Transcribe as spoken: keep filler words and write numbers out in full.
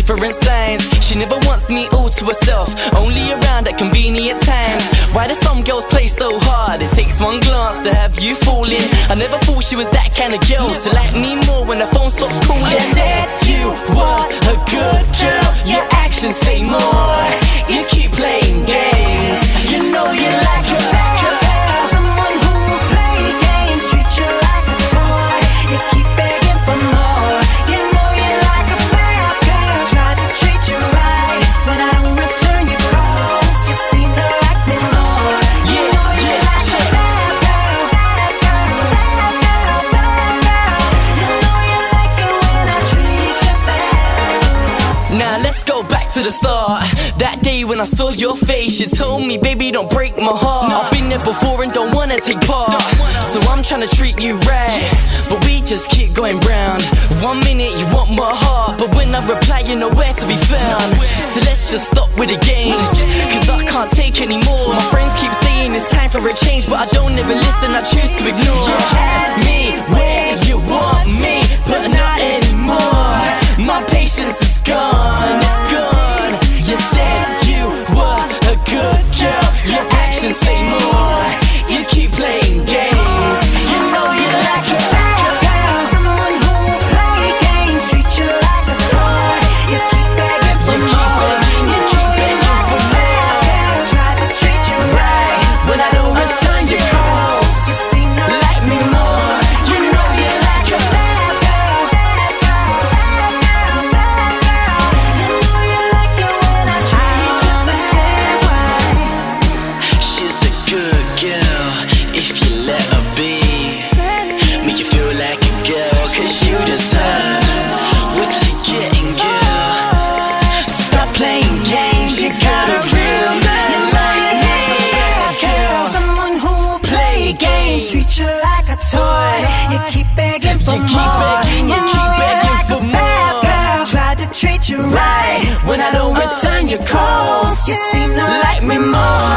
different signs. She never wants me all to herself, only around at convenient times. Why do some girls play so hard? It takes one glance to have you falling. I never thought she was that kind of girl, to like me more when the phone stops calling. You said you were a good girl, your actions say more. You keep playing games, you know you like a bad girl, someone who will play games, treat you like a toy. You keep begging for more, you know you like a bad girl. Try to treat you right, when I don't return your calls, you seem to like me more. You know you like a bad girl, bad girl, bad girl, bad girl. You know you like it when I treat you bad. Now let's go back to the start. That day when I saw your face, you told me, baby, don't break my heart. I've been there before and don't wanna take part, so I'm trying to treat you right, but we just keep going round. One minute you want my heart, but when I reply you're nowhere to be found. So let's just stop with the games, cause I can't take anymore. My friends keep saying it's time for a change, but I don't ever listen, I choose to ignore. You had me where you want me, but not anymore. My patience is gone, it's gone. You said you were a good girl, your actions say more. You keep playing games, you know you like a bad girl, someone who will play games, treat you like a toy. You keep begging for more, you keep begging for more. Try to treat you right, when I don't return your calls, you seem to like me more. You know you like a bad girl, bad girl, bad girl, bad girl. You know you like it when I treat you. I understand why She's a good girl, if you let her be. Make you feel like a girl, cause you deserve what you're getting, girl. Stop playing games, you got a real man like me. girl, someone who will play games, treat you like a toy. You keep begging for You keep more, begging, you know keep begging like for a bad more. girl. Try to treat you right, when I don't return your calls, you seem to like me more.